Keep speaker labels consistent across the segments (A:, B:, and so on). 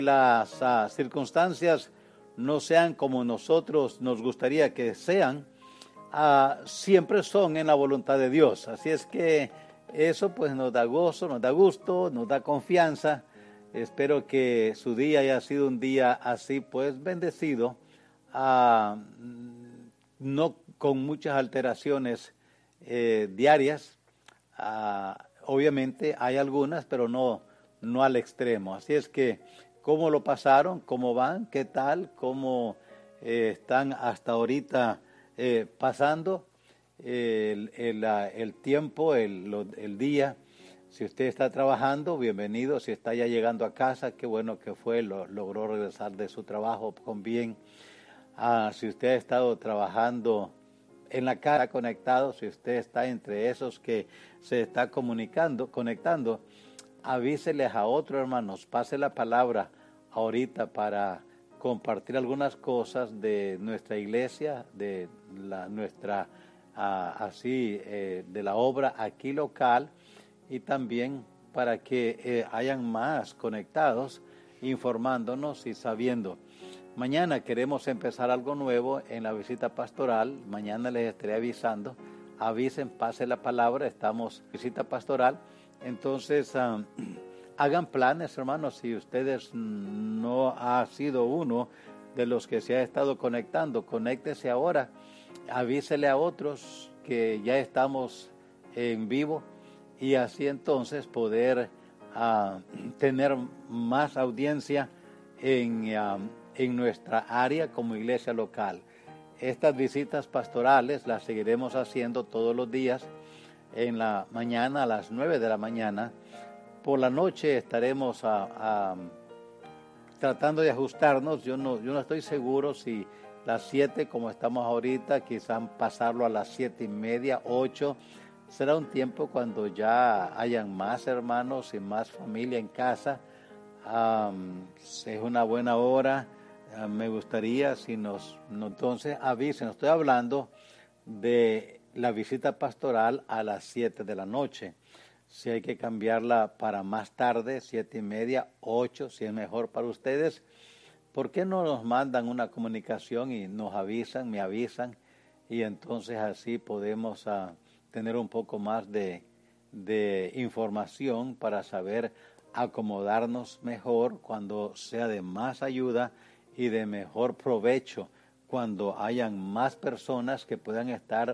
A: las circunstancias no sean como nosotros nos gustaría que sean, siempre son en la voluntad de Dios. Así es que eso pues nos da gozo, nos da gusto, nos da confianza. Espero que su día haya sido un día así pues bendecido, no con muchas alteraciones diarias. Obviamente hay algunas, pero no al extremo. Así es que, ¿cómo lo pasaron? ¿Cómo van? ¿Qué tal? ¿Cómo están hasta ahorita pasando el tiempo, el día? Si usted está trabajando, bienvenido. Si está ya llegando a casa, qué bueno que logró regresar de su trabajo con bien. Si usted ha estado trabajando en la casa, conectado, si usted está entre esos que se está conectando, avíseles a otros hermanos, pase la palabra ahorita para compartir algunas cosas de nuestra iglesia, de de la obra aquí local, y también para que hayan más conectados, informándonos y sabiendo. Mañana queremos empezar algo nuevo en la visita pastoral. Mañana les estaré avisando. Avisen, pase la palabra. Estamos en visita pastoral. Entonces, hagan planes, hermanos. Si ustedes no ha sido uno de los que se ha estado conectando, conéctese ahora. Avísele a otros que ya estamos en vivo, y así entonces poder tener más audiencia en nuestra área como iglesia local. Estas visitas pastorales las seguiremos haciendo todos los días en la mañana a las 9 de la mañana. Por la noche estaremos tratando de ajustarnos. Yo no estoy seguro si las 7 como estamos ahorita, quizás pasarlo a las 7:30, 8. Será un tiempo cuando ya hayan más hermanos y más familia en casa. Es una buena hora. Me gustaría si entonces avisen. Estoy hablando de la visita pastoral a las 7 de la noche. Si hay que cambiarla para más tarde, 7:30, 8, si es mejor para ustedes, ¿por qué no nos mandan una comunicación y nos avisan, me avisan, y entonces así podemos tener un poco más de información para saber acomodarnos mejor cuando sea de más ayuda y de mejor provecho, cuando hayan más personas que puedan estar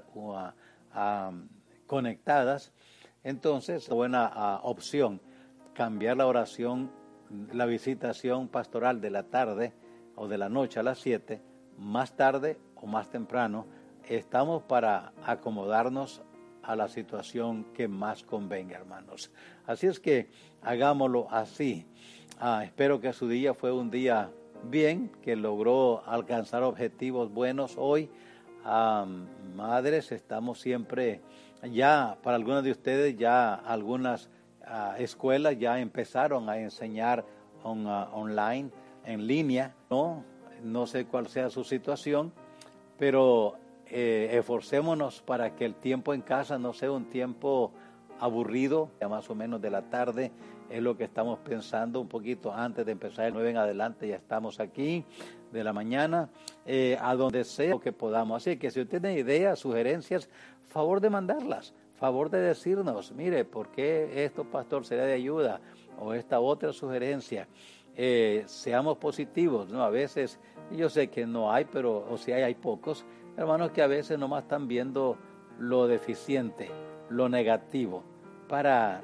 A: conectadas? Entonces, buena opción, cambiar la oración, la visitación pastoral de la tarde o de la noche a las 7, más tarde o más temprano. Estamos para acomodarnos a la situación que más convenga, hermanos. Así es que hagámoslo así. Espero que su día fue un día bien, que logró alcanzar objetivos buenos hoy. Madres, estamos siempre, ya para algunas de ustedes, ya algunas escuelas ya empezaron a enseñar online, en línea. No sé cuál sea su situación, pero esforcémonos para que el tiempo en casa no sea un tiempo aburrido. Ya más o menos de la tarde es lo que estamos pensando, un poquito antes de empezar el 9 en adelante ya estamos aquí, de la mañana, a donde sea que podamos. Así que si usted tiene ideas, sugerencias, favor de mandarlas, favor de decirnos, mire, ¿por qué esto, pastor, será de ayuda? O esta otra sugerencia. Seamos positivos, ¿no? A veces, yo sé que no hay, pero o si hay pocos hermanos que a veces nomás están viendo lo deficiente, lo negativo, para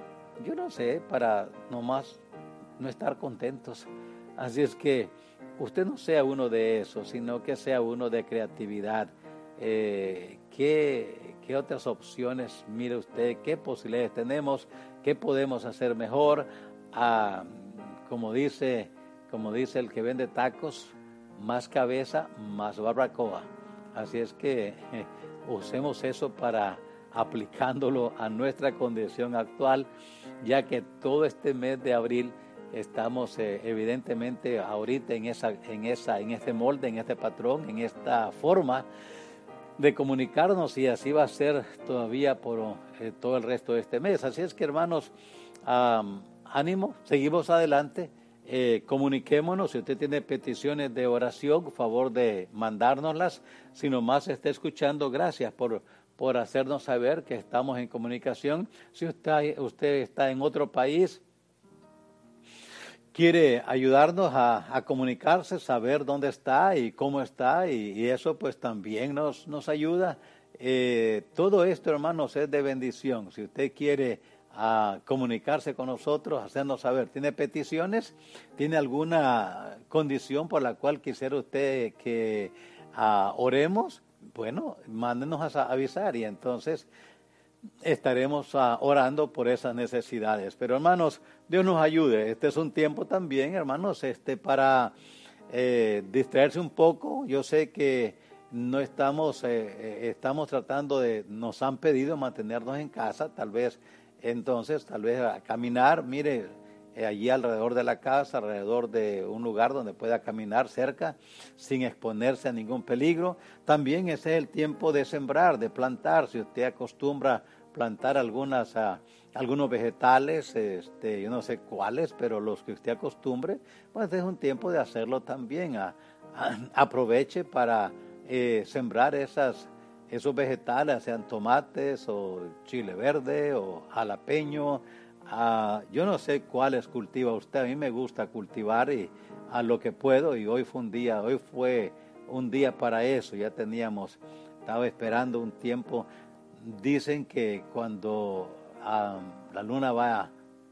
A: nomás no estar contentos. Así es que usted no sea uno de esos, sino que sea uno de creatividad. ¿Qué otras opciones mire usted? ¿Qué posibilidades tenemos? ¿Qué podemos hacer mejor? Como dice el que vende tacos, más cabeza, más barbacoa. Así es que usemos eso para aplicándolo a nuestra condición actual, ya que todo este mes de abril estamos evidentemente ahorita en este molde, en este patrón, en esta forma de comunicarnos, y así va a ser todavía por todo el resto de este mes. Así es que, hermanos, ánimo, seguimos adelante. comuniquémonos. Si usted tiene peticiones de oración, por favor de mandárnoslas. Si nomás está escuchando, gracias por hacernos saber que estamos en comunicación. Si usted está en otro país, quiere ayudarnos a comunicarse, saber dónde está y cómo está, y eso pues también nos ayuda. Todo esto, hermanos, es de bendición. Si usted quiere comunicarse con nosotros, hacernos saber, ¿tiene peticiones? ¿Tiene alguna condición por la cual quisiera usted que oremos? Bueno, mándenos a avisar y entonces estaremos orando por esas necesidades. Pero hermanos, Dios nos ayude. Este es un tiempo también, hermanos, para distraerse un poco. Yo sé que no estamos tratando nos han pedido mantenernos en casa, tal vez a caminar, mire, allí alrededor de la casa, alrededor de un lugar donde pueda caminar cerca, sin exponerse a ningún peligro. También ese es el tiempo de sembrar, de plantar. Si usted acostumbra plantar algunos vegetales, yo no sé cuáles, pero los que usted acostumbre, pues es un tiempo de hacerlo también. Aproveche para sembrar esos vegetales, sean tomates o chile verde o jalapeño. Yo no sé cuáles cultiva usted. A mí me gusta cultivar y a lo que puedo, y hoy fue un día para eso. Estaba esperando un tiempo. Dicen que cuando la luna va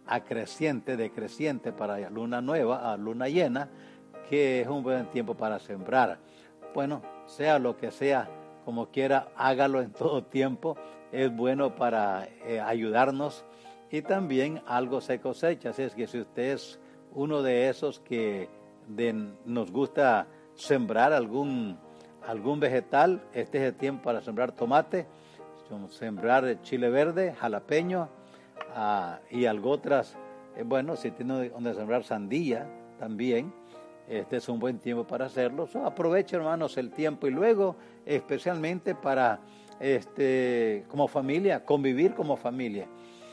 A: decreciente para luna nueva, a luna llena, que es un buen tiempo para sembrar. Bueno, sea lo que sea, como quiera, hágalo en todo tiempo. Es bueno para ayudarnos. Y también algo se cosecha. Así es que si usted es uno de esos que nos gusta sembrar algún vegetal, este es el tiempo para sembrar tomate, sembrar chile verde, jalapeño y algo otras. Bueno, si tiene donde sembrar sandía también, este es un buen tiempo para hacerlo. Aproveche, hermanos, el tiempo y luego especialmente para como familia, convivir como familia.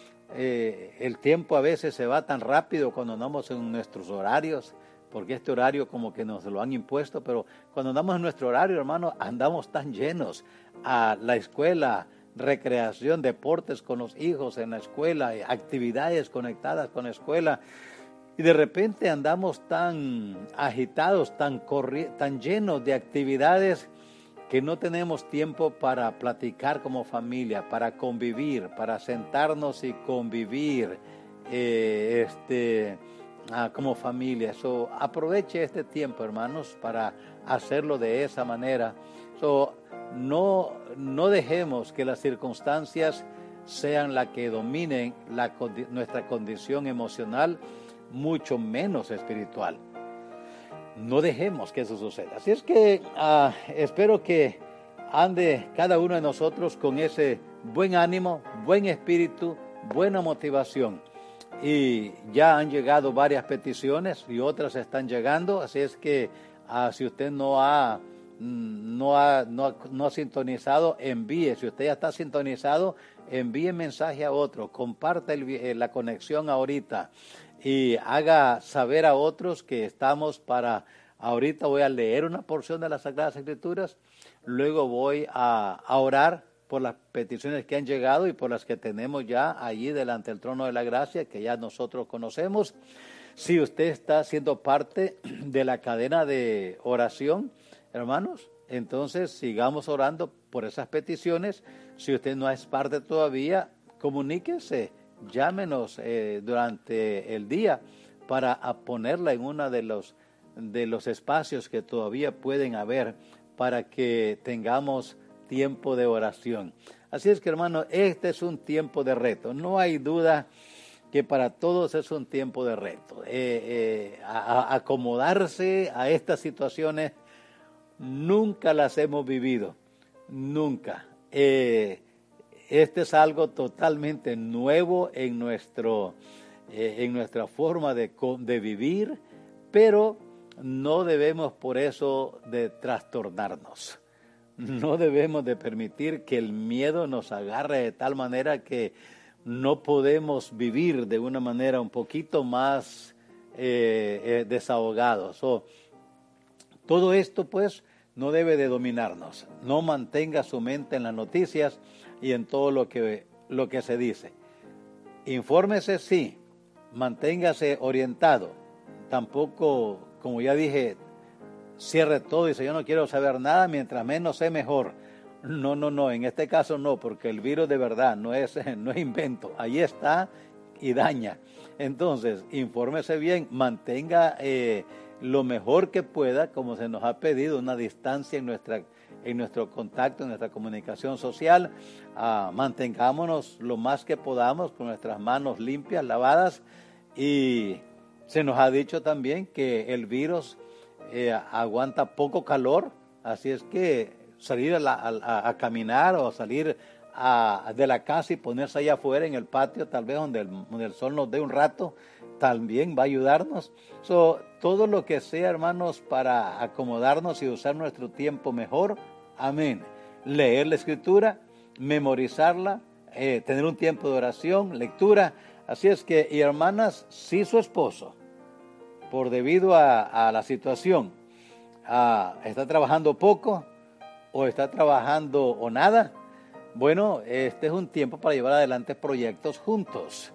A: El tiempo a veces se va tan rápido cuando andamos en nuestros horarios, porque este horario como que nos lo han impuesto, pero cuando andamos en nuestro horario, hermano, andamos tan llenos a la escuela, recreación, deportes con los hijos en la escuela, actividades conectadas con la escuela, y de repente andamos tan agitados, tan llenos de actividades, que no tenemos tiempo para platicar como familia, para convivir, para sentarnos y convivir como familia. Aproveche este tiempo, hermanos, para hacerlo de esa manera. No dejemos que las circunstancias sean las que dominen nuestra condición emocional, mucho menos espiritual. No dejemos que eso suceda. Así es que espero que ande cada uno de nosotros con ese buen ánimo, buen espíritu, buena motivación. Y ya han llegado varias peticiones y otras están llegando. Así es que si usted no ha sintonizado, envíe. Si usted ya está sintonizado, envíe mensaje a otro. Comparta la conexión ahorita. Y haga saber a otros que estamos ahorita voy a leer una porción de las Sagradas Escrituras, luego voy a orar por las peticiones que han llegado y por las que tenemos ya allí delante del trono de la gracia, que ya nosotros conocemos. Si usted está siendo parte de la cadena de oración, hermanos, entonces sigamos orando por esas peticiones. Si usted no es parte todavía, comuníquese. Llámenos durante el día para ponerla en uno de los espacios que todavía pueden haber para que tengamos tiempo de oración. Así es que, hermano, este es un tiempo de reto. No hay duda que para todos es un tiempo de reto. Acomodarse a estas situaciones nunca las hemos vivido, nunca. Este es algo totalmente nuevo en nuestra forma de vivir, pero no debemos por eso de trastornarnos. No debemos de permitir que el miedo nos agarre de tal manera que no podemos vivir de una manera un poquito más desahogados. Todo esto pues no debe de dominarnos. No mantenga su mente en las noticias y en todo lo que se dice. Infórmese, sí, manténgase orientado. Tampoco, como ya dije, cierre todo y dice yo no quiero saber nada, mientras menos sé mejor. No, en este caso no, porque el virus de verdad no es invento, ahí está y daña. Entonces, infórmese bien, mantenga lo mejor que pueda, como se nos ha pedido, una distancia en nuestro contacto, en nuestra comunicación social. Mantengámonos lo más que podamos con nuestras manos limpias, lavadas, y se nos ha dicho también que el virus aguanta poco calor, así es que salir a caminar o salir de la casa y ponerse allá afuera en el patio, tal vez donde el sol nos dé un rato, también va a ayudarnos. Todo lo que sea, hermanos, para acomodarnos y usar nuestro tiempo mejor, amén. Leer la Escritura, memorizarla, tener un tiempo de oración, lectura. Así es que, y hermanas, si su esposo, por debido a la situación, está trabajando poco o está trabajando o nada, bueno, este es un tiempo para llevar adelante proyectos juntos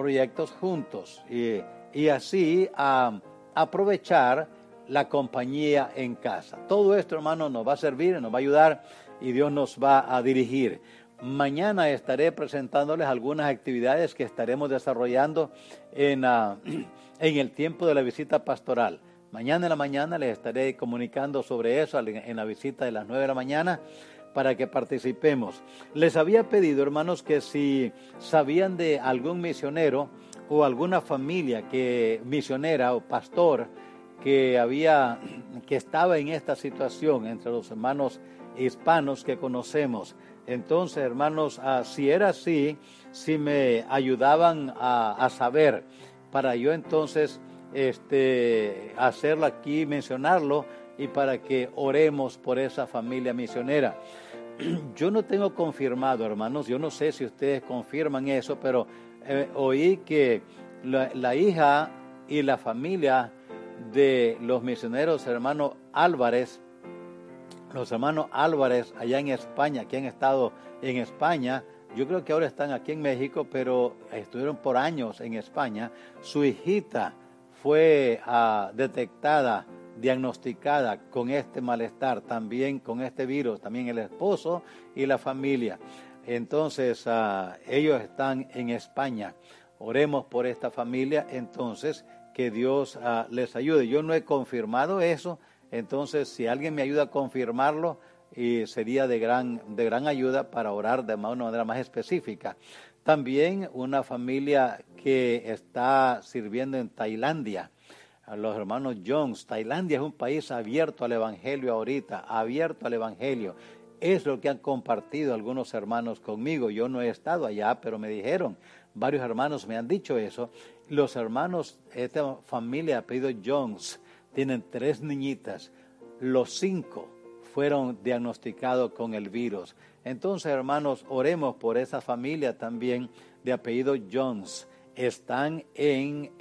A: y así aprovechar la compañía en casa. Todo esto, hermano, nos va a servir, nos va a ayudar y Dios nos va a dirigir. Mañana estaré presentándoles algunas actividades que estaremos desarrollando en el tiempo de la visita pastoral. Mañana en la mañana les estaré comunicando sobre eso en la visita de las 9 de la mañana para que participemos. Les había pedido, hermanos, que si sabían de algún misionero o alguna familia misionera o pastor que estaba en esta situación entre los hermanos hispanos que conocemos. Entonces, hermanos, si era así, si me ayudaban a saber, para yo entonces hacerlo aquí, mencionarlo, y para que oremos por esa familia misionera. Yo no tengo confirmado, hermanos, yo no sé si ustedes confirman eso, pero oí que la hija y la familia de los misioneros hermanos Álvarez allá en España, que han estado en España, yo creo que ahora están aquí en México, pero estuvieron por años en España. Su hijita fue diagnosticada con este malestar, también con este virus, también el esposo y la familia. Entonces, ellos están en España. Oremos por esta familia, entonces, que Dios les ayude. Yo no he confirmado eso, entonces, si alguien me ayuda a confirmarlo, sería de gran ayuda para orar de una manera más específica. También una familia que está sirviendo en Tailandia, a los hermanos Jones. Tailandia es un país abierto al Evangelio ahorita, abierto al Evangelio. Es lo que han compartido algunos hermanos conmigo. Yo no he estado allá, pero me dijeron, varios hermanos me han dicho eso. Los hermanos, esta familia de apellido Jones, tienen 3 niñitas. Los 5 fueron diagnosticados con el virus. Entonces, hermanos, oremos por esa familia también de apellido Jones. Están en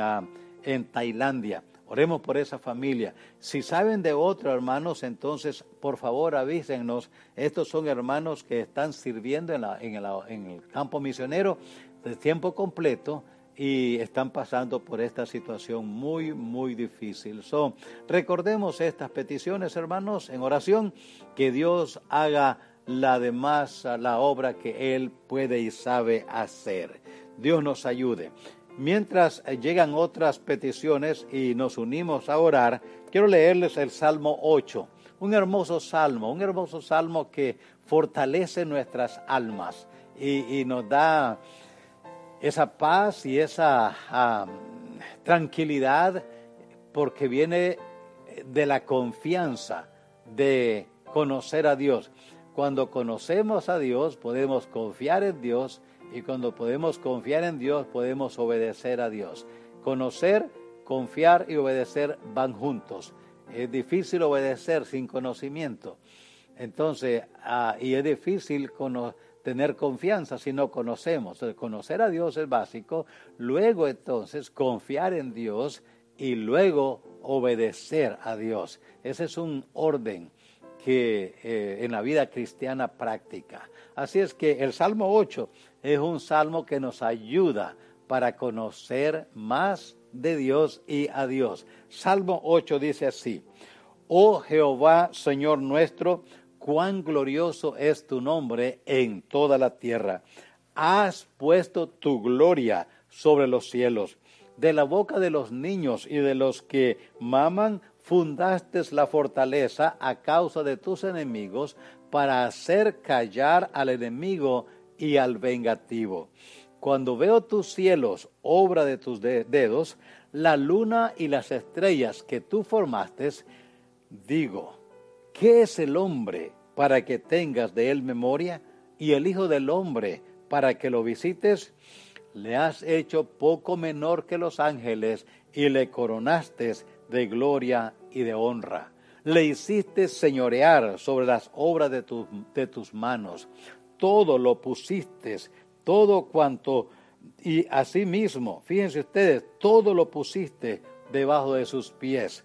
A: Tailandia. Oremos por esa familia. Si saben de otros hermanos, entonces, por favor, avísennos. Estos son hermanos que están sirviendo en el campo misionero de tiempo completo y están pasando por esta situación muy, muy difícil. Recordemos estas peticiones, hermanos, en oración, que Dios haga la obra que Él puede y sabe hacer. Dios nos ayude. Mientras llegan otras peticiones y nos unimos a orar, quiero leerles el Salmo 8, un hermoso salmo que fortalece nuestras almas y nos da esa paz y esa tranquilidad, porque viene de la confianza de conocer a Dios. Cuando conocemos a Dios, podemos confiar en Dios, y cuando podemos confiar en Dios, podemos obedecer a Dios. Conocer, confiar y obedecer van juntos. Es difícil obedecer sin conocimiento. Entonces, y es difícil tener confianza si no conocemos. Entonces, conocer a Dios es básico, luego entonces confiar en Dios y luego obedecer a Dios. Ese es un orden que en la vida cristiana práctica. Así es que el Salmo 8 es un salmo que nos ayuda para conocer más de Dios y a Dios. Salmo 8 dice así: Oh Jehová, Señor nuestro, cuán glorioso es tu nombre en toda la tierra. Has puesto tu gloria sobre los cielos. De la boca de los niños y de los que maman, fundaste la fortaleza a causa de tus enemigos, para hacer callar al enemigo y al vengativo. Cuando veo tus cielos, obra de tus dedos, la luna y las estrellas que tú formaste, digo, ¿qué es el hombre para que tengas de él memoria? Y el hijo del hombre para que lo visites. Le has hecho poco menor que los ángeles y le coronaste de gloria y de honra. Le hiciste señorear sobre las obras de tus manos. Todo lo pusiste, todo cuanto, y asimismo, fíjense ustedes, todo lo pusiste debajo de sus pies.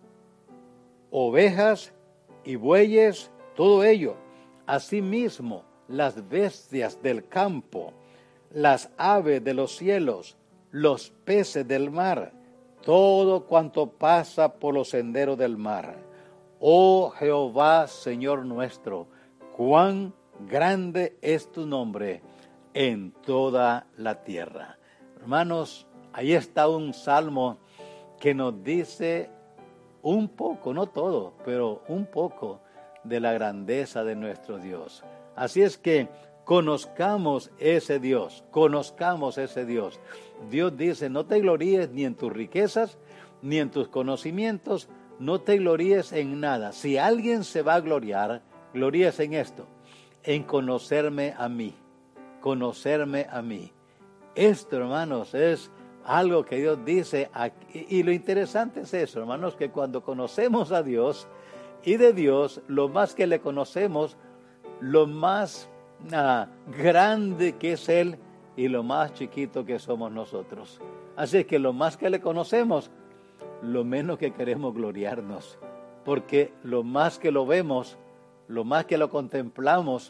A: Ovejas y bueyes, todo ello. Asimismo, las bestias del campo, las aves de los cielos, los peces del mar, todo cuanto pasa por los senderos del mar. Oh Jehová, Señor nuestro, cuán grande es tu nombre en toda la tierra. Hermanos, ahí está un salmo que nos dice un poco, no todo, pero un poco de la grandeza de nuestro Dios. Así es que conozcamos ese Dios, conozcamos ese Dios. Dios dice, no te gloríes ni en tus riquezas, ni en tus conocimientos, no te gloríes en nada. Si alguien se va a gloriar, gloríes en esto, en conocerme a mí, conocerme a mí. Esto, hermanos, es algo que Dios dice aquí. Y lo interesante es eso, hermanos, que cuando conocemos a Dios y de Dios, lo más que le conocemos, lo más grande que es Él y lo más chiquito que somos nosotros. Así es que lo más que le conocemos, lo menos que queremos gloriarnos, porque lo más que lo vemos, lo más que lo contemplamos,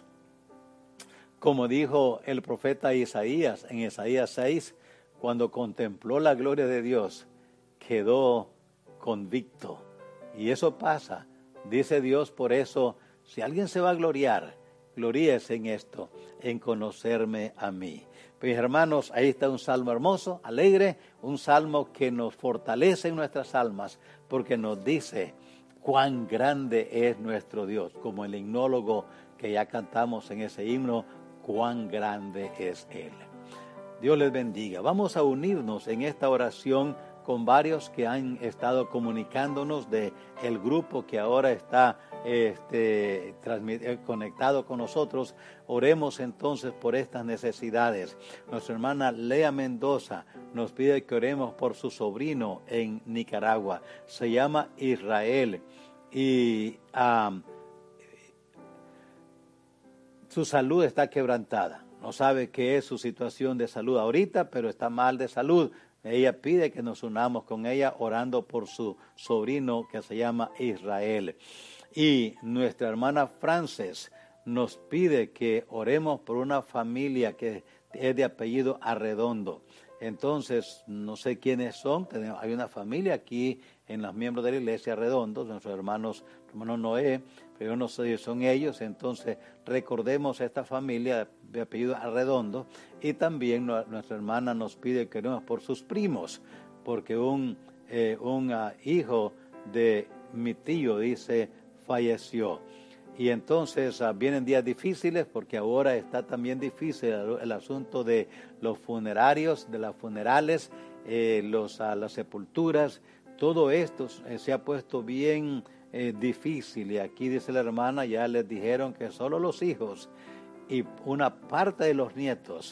A: como dijo el profeta Isaías en Isaías 6, cuando contempló la gloria de Dios, quedó convicto. Y eso pasa, dice Dios, por eso, si alguien se va a gloriar, gloríese en esto, en conocerme a mí. Pues hermanos, ahí está un salmo hermoso, alegre, un salmo que nos fortalece en nuestras almas, porque nos dice cuán grande es nuestro Dios, como el himnólogo que ya cantamos en ese himno, cuán grande es Él. Dios les bendiga. Vamos a unirnos en esta oración con varios que han estado comunicándonos de el grupo que ahora está conectado con nosotros. Oremos entonces por estas necesidades. Nuestra hermana Lea Mendoza nos pide que oremos por su sobrino en Nicaragua. Se llama Israel y su salud está quebrantada. No sabe qué es su situación de salud ahorita, pero está mal de salud. Ella pide que nos unamos con ella orando por su sobrino que se llama Israel. Y nuestra hermana Frances nos pide que oremos por una familia que es de apellido Arredondo. Entonces, no sé quiénes son. Hay una familia aquí en los miembros de la iglesia Arredondo, nuestros hermanos Noé, pero yo no sé si son ellos. Entonces, recordemos a esta familia de apellido Arredondo. Y también nuestra hermana nos pide que oremos por sus primos, porque un hijo de mi tío, dice, falleció. Y entonces vienen días difíciles, porque ahora está también difícil el asunto de los funerarios, de las funerales, las sepulturas. Todo esto se ha puesto bien difícil. Y aquí dice la hermana, ya les dijeron que solo los hijos y una parte de los nietos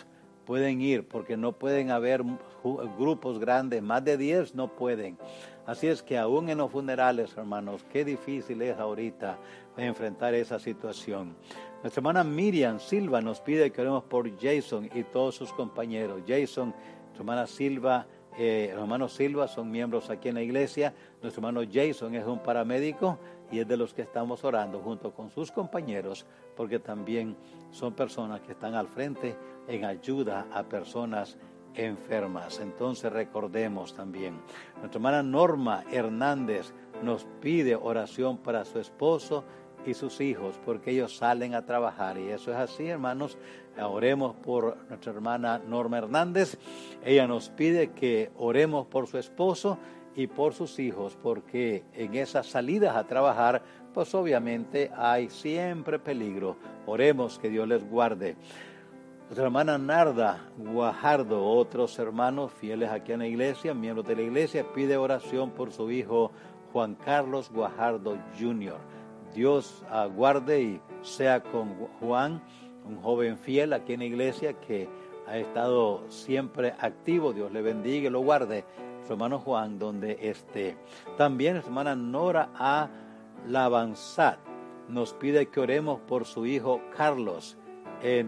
A: pueden ir, porque no pueden haber grupos grandes, más de 10 no pueden. Así es que aún en los funerales, hermanos, qué difícil es ahorita enfrentar esa situación. Nuestra hermana Miriam Silva nos pide que oremos por Jason y todos sus compañeros. Jason, nuestra hermana Silva, los hermanos Silva son miembros aquí en la iglesia. Nuestro hermano Jason es un paramédico y es de los que estamos orando junto con sus compañeros, porque también son personas que están al frente en ayuda a personas enfermas. Entonces recordemos también, nuestra hermana Norma Hernández nos pide oración para su esposo y sus hijos, porque ellos salen a trabajar, y eso es así, hermanos. Oremos por nuestra hermana Norma Hernández. Ella nos pide que oremos por su esposo y por sus hijos, porque en esas salidas a trabajar, pues obviamente hay siempre peligro. Oremos que Dios les guarde. Nuestra hermana Narda Guajardo, otros hermanos fieles aquí en la iglesia, miembros de la iglesia, pide oración por su hijo Juan Carlos Guajardo Jr. Dios guarde y sea con Juan, un joven fiel aquí en la iglesia que ha estado siempre activo. Dios le bendiga y lo guarde, su hermano Juan, donde esté. También nuestra hermana Nora A. Lavanzat nos pide que oremos por su hijo Carlos en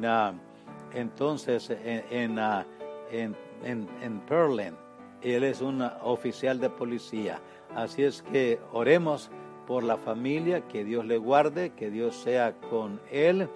A: Pearland. Él es un oficial de policía. Así es que oremos por la familia, que Dios le guarde, que Dios sea con él.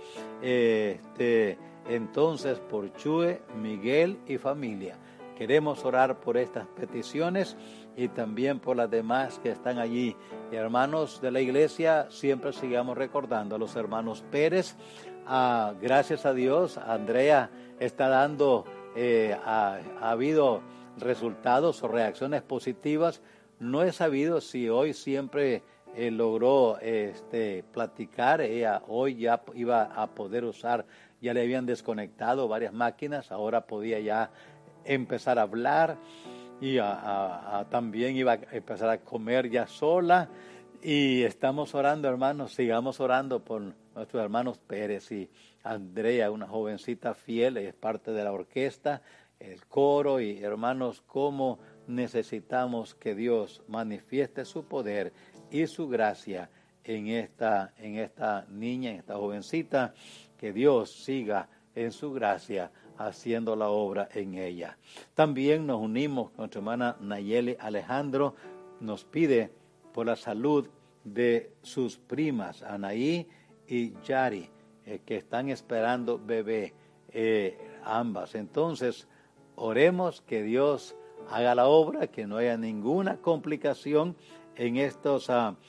A: Entonces por Chue, Miguel y familia. Queremos orar por estas peticiones y también por las demás que están allí. Hermanos de la iglesia, siempre sigamos recordando a los hermanos Pérez. Gracias a Dios, Andrea está dando, ha habido resultados o reacciones positivas. No he sabido si hoy siempre logró platicar. Ella hoy ya iba a poder usar, ya le habían desconectado varias máquinas, ahora podía ya empezar a hablar y también iba a empezar a comer ya sola. Y estamos orando, hermanos, sigamos orando por nuestros hermanos Pérez y Andrea, una jovencita fiel, es parte de la orquesta, el coro, y hermanos, cómo necesitamos que Dios manifieste su poder y su gracia en esta niña, en esta jovencita, que Dios siga en su gracia haciendo la obra en ella. También nos unimos con nuestra hermana Nayeli Alejandro, nos pide por la salud de sus primas, Anaí y Yari, que están esperando bebé, ambas. Entonces, oremos que Dios haga la obra, que no haya ninguna complicación en estos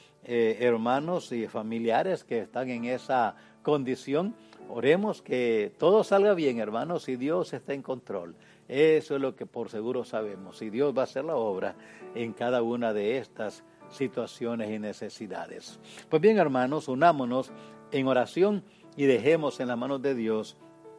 A: hermanos y familiares que están en esa condición. Oremos que todo salga bien, hermanos, y Dios está en control. Eso es lo que por seguro sabemos. Y Dios va a hacer la obra en cada una de estas situaciones y necesidades. Pues bien, hermanos, unámonos en oración y dejemos en las manos de Dios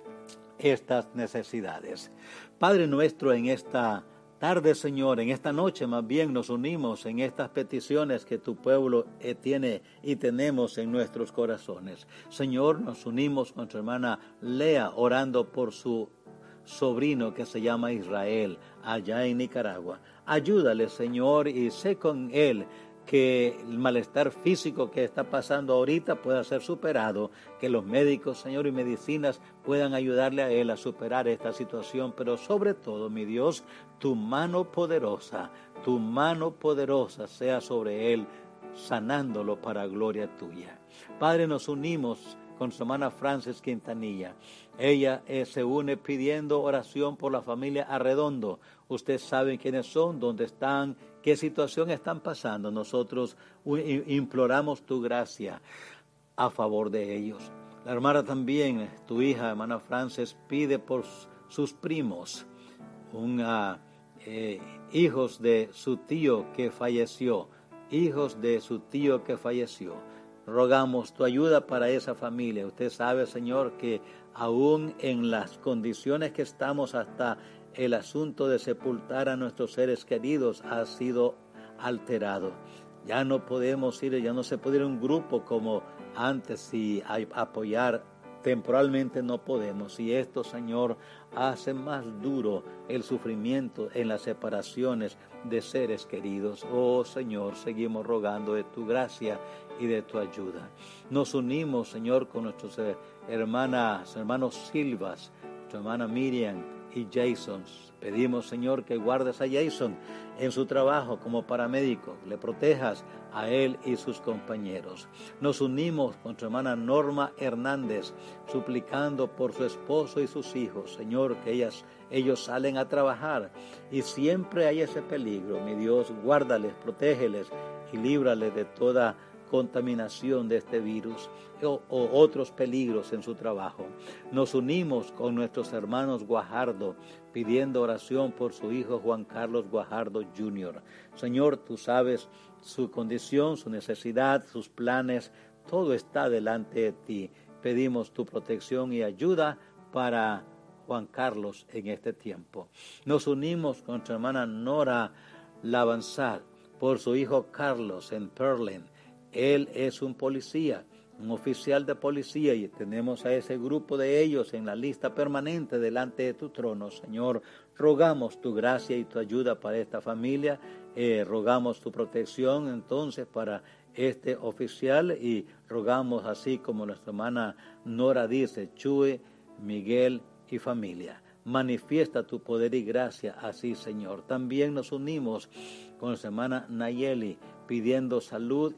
A: estas necesidades. Padre nuestro, en esta tarde, Señor, en esta noche más bien nos unimos en estas peticiones que tu pueblo tiene y tenemos en nuestros corazones. Señor, nos unimos con nuestra hermana Lea orando por su sobrino que se llama Israel allá en Nicaragua. Ayúdale, Señor, y sé con él que el malestar físico que está pasando ahorita pueda ser superado, que los médicos, Señor, y medicinas puedan ayudarle a él a superar esta situación, pero sobre todo, mi Dios, tu mano poderosa sea sobre él, sanándolo para gloria tuya. Padre, nos unimos con su hermana Frances Quintanilla. Ella se une pidiendo oración por la familia Arredondo. Usted sabe quiénes son, dónde están, qué situación están pasando. Nosotros imploramos tu gracia a favor de ellos. La hermana también, tu hija, hermana Frances, pide por sus primos, hijos de su tío que falleció. Rogamos tu ayuda para esa familia. Usted sabe, Señor, que aún en las condiciones que estamos, hasta el asunto de sepultar a nuestros seres queridos ha sido alterado. Ya no podemos ir, ya no se puede ir a un grupo como antes y apoyar temporalmente no podemos. Y esto, Señor, hace más duro el sufrimiento en las separaciones de seres queridos. Oh Señor, seguimos rogando de tu gracia y de tu ayuda. Nos unimos, Señor, con nuestros hermanos Silvas, tu hermana Miriam y Jason. Pedimos, Señor, que guardes a Jason en su trabajo como paramédico, le protejas a él y sus compañeros. Nos unimos con tu hermana Norma Hernández, suplicando por su esposo y sus hijos, Señor, que ellos salen a trabajar y siempre hay ese peligro. Mi Dios, guárdales, protégeles y líbrales de toda contaminación de este virus o otros peligros en su trabajo. Nos unimos con nuestros hermanos Guajardo, pidiendo oración por su hijo Juan Carlos Guajardo Jr. Señor, tú sabes su condición, su necesidad, sus planes, todo está delante de ti. Pedimos tu protección y ayuda para Juan Carlos en este tiempo. Nos unimos con nuestra hermana Nora Lavanzal por su hijo Carlos en Pearland. Él es un policía, un oficial de policía, y tenemos a ese grupo de ellos en la lista permanente delante de tu trono. Señor, rogamos tu gracia y tu ayuda para esta familia, rogamos tu protección entonces para este oficial y rogamos, así como nuestra hermana Nora dice, Chuy, Miguel y familia. Manifiesta tu poder y gracia así, Señor. También nos unimos con nuestra hermana Nayeli, pidiendo salud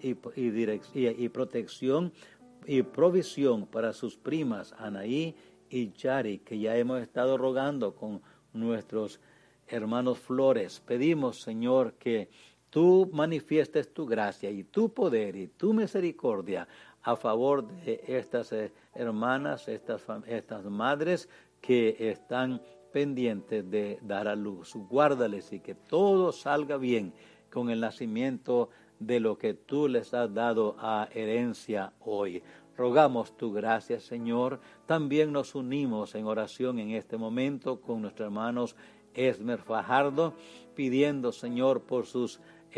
A: y protección y provisión para sus primas Anaí y Yari, que ya hemos estado rogando con nuestros hermanos Flores. Pedimos, Señor, que tú manifiestes tu gracia y tu poder y tu misericordia a favor de estas hermanas, estas madres que están pendientes de dar a luz. Guárdales y que todo salga bien con el nacimiento de lo que tú les has dado a herencia hoy. Rogamos tu gracia, Señor. También nos unimos en oración en este momento con nuestros hermanos Esmer Fajardo, pidiendo, Señor, por sus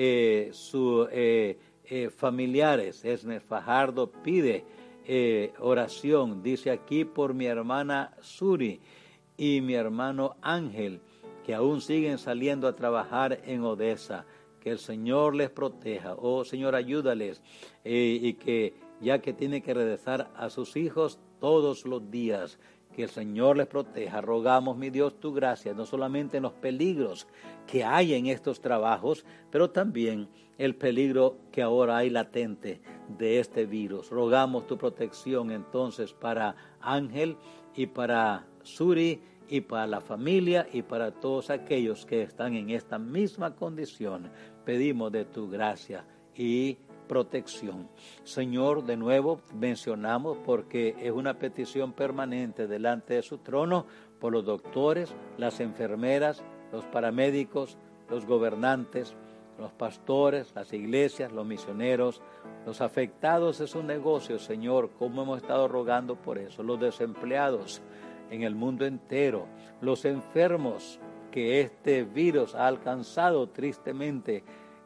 A: familiares. Esmer Fajardo pide oración, dice aquí, por mi hermana Suri y mi hermano Ángel, que aún siguen saliendo a trabajar en Odessa. Que el Señor les proteja. Oh Señor, ayúdales y que ya que tiene que regresar a sus hijos todos los días, que el Señor les proteja. Rogamos, mi Dios, tu gracia, no solamente en los peligros que hay en estos trabajos, pero también el peligro que ahora hay latente de este virus. Rogamos tu protección entonces para Ángel y para Suri y para la familia y para todos aquellos que están en esta misma condición. Pedimos de tu gracia y protección. Señor, de nuevo mencionamos, porque es una petición permanente delante de su trono, por los doctores, las enfermeras, los paramédicos, los gobernantes, los pastores, las iglesias, los misioneros, los afectados de sus negocios, Señor, como hemos estado rogando por eso, los desempleados en el mundo entero, los enfermos que este virus ha alcanzado tristemente.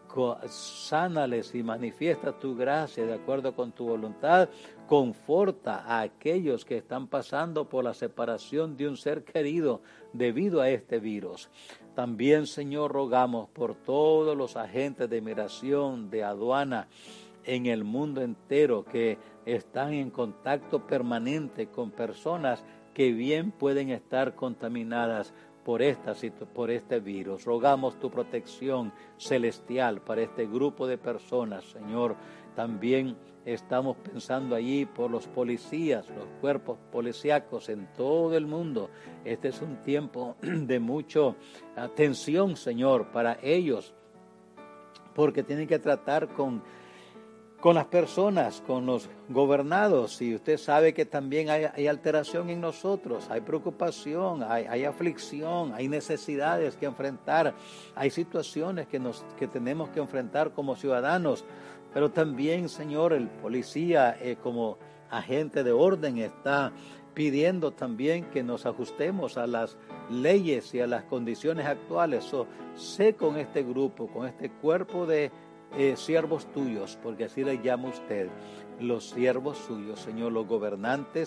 A: Sánales y manifiesta tu gracia de acuerdo con tu voluntad. Conforta a aquellos que están pasando por la separación de un ser querido debido a este virus. También, Señor, rogamos por todos los agentes de migración, de aduana en el mundo entero que están en contacto permanente con personas que bien pueden estar contaminadas por este virus. Rogamos tu protección celestial para este grupo de personas, Señor. También estamos pensando allí por los policías, los cuerpos policíacos en todo el mundo. Este es un tiempo de mucha tensión, Señor, para ellos, porque tienen que tratar con las personas, con los gobernados, y usted sabe que también hay alteración en nosotros, hay preocupación, hay aflicción, hay necesidades que enfrentar, hay situaciones que tenemos que enfrentar como ciudadanos, pero también, Señor, el policía como agente de orden está pidiendo también que nos ajustemos a las leyes y a las condiciones actuales. Sé con este grupo, con este cuerpo de siervos tuyos, porque así le llama usted, los siervos suyos, Señor, los gobernantes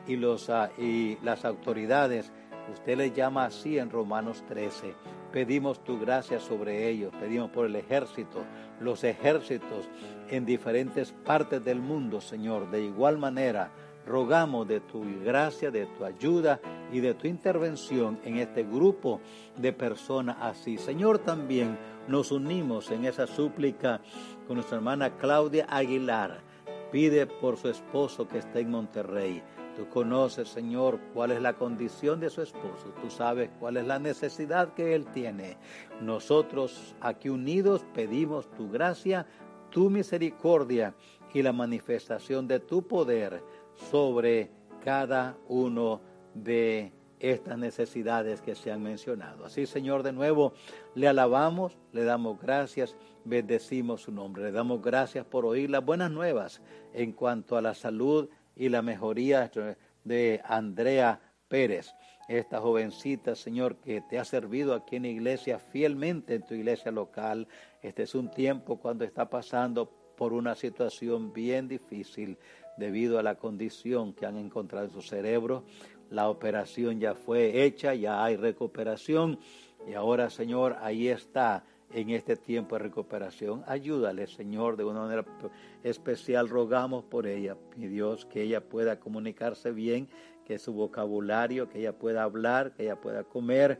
A: y las autoridades. Usted les llama así en Romanos 13. Pedimos tu gracia sobre ellos, pedimos por el ejército, los ejércitos en diferentes partes del mundo, Señor. De igual manera, rogamos de tu gracia, de tu ayuda y de tu intervención en este grupo de personas así. Señor, también nos unimos en esa súplica con nuestra hermana Claudia Aguilar. Pide por su esposo que está en Monterrey. Tú conoces, Señor, cuál es la condición de su esposo. Tú sabes cuál es la necesidad que él tiene. Nosotros aquí unidos pedimos tu gracia, tu misericordia y la manifestación de tu poder sobre cada uno de estas necesidades que se han mencionado. Así, Señor, de nuevo le alabamos, le damos gracias, bendecimos su nombre. Le damos gracias por oír las buenas nuevas en cuanto a la salud y la mejoría de Andrea Pérez, esta jovencita, Señor, que te ha servido aquí en la iglesia fielmente, en tu iglesia local. Este es un tiempo cuando está pasando por una situación bien difícil debido a la condición que han encontrado en su cerebro. La operación ya fue hecha, ya hay recuperación y ahora, Señor, ahí está en este tiempo de recuperación. Ayúdale, Señor, de una manera especial. Rogamos por ella, mi Dios, que ella pueda comunicarse bien, que su vocabulario, que ella pueda hablar, que ella pueda comer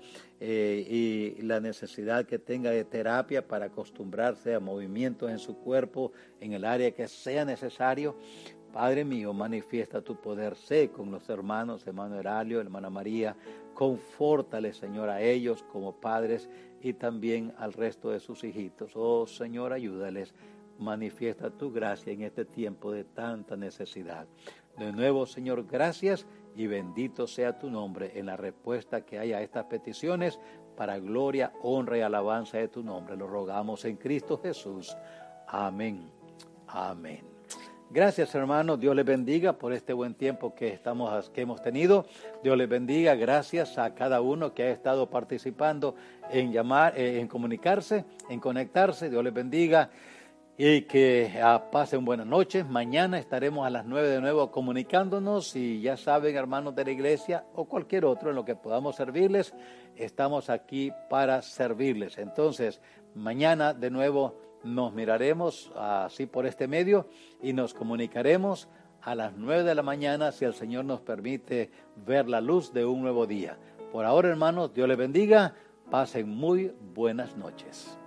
A: y la necesidad que tenga de terapia para acostumbrarse a movimientos en su cuerpo, en el área que sea necesario. Padre mío, manifiesta tu poder, sé con los hermanos, hermano Heralio, hermana María, confórtale, Señor, a ellos como padres y también al resto de sus hijitos. Oh, Señor, ayúdales, manifiesta tu gracia en este tiempo de tanta necesidad. De nuevo, Señor, gracias y bendito sea tu nombre en la respuesta que haya a estas peticiones para gloria, honra y alabanza de tu nombre. Lo rogamos en Cristo Jesús. Amén. Amén. Gracias, hermanos. Dios les bendiga por este buen tiempo que hemos tenido. Dios les bendiga. Gracias a cada uno que ha estado participando en llamar, en comunicarse, en conectarse. Dios les bendiga y que pasen buenas noches. Mañana estaremos a las 9 de nuevo comunicándonos y ya saben, hermanos de la iglesia o cualquier otro en lo que podamos servirles, estamos aquí para servirles. Entonces, mañana de nuevo nos miraremos así por este medio y nos comunicaremos a las 9 de la mañana si el Señor nos permite ver la luz de un nuevo día. Por ahora, hermanos, Dios les bendiga. Pasen muy buenas noches.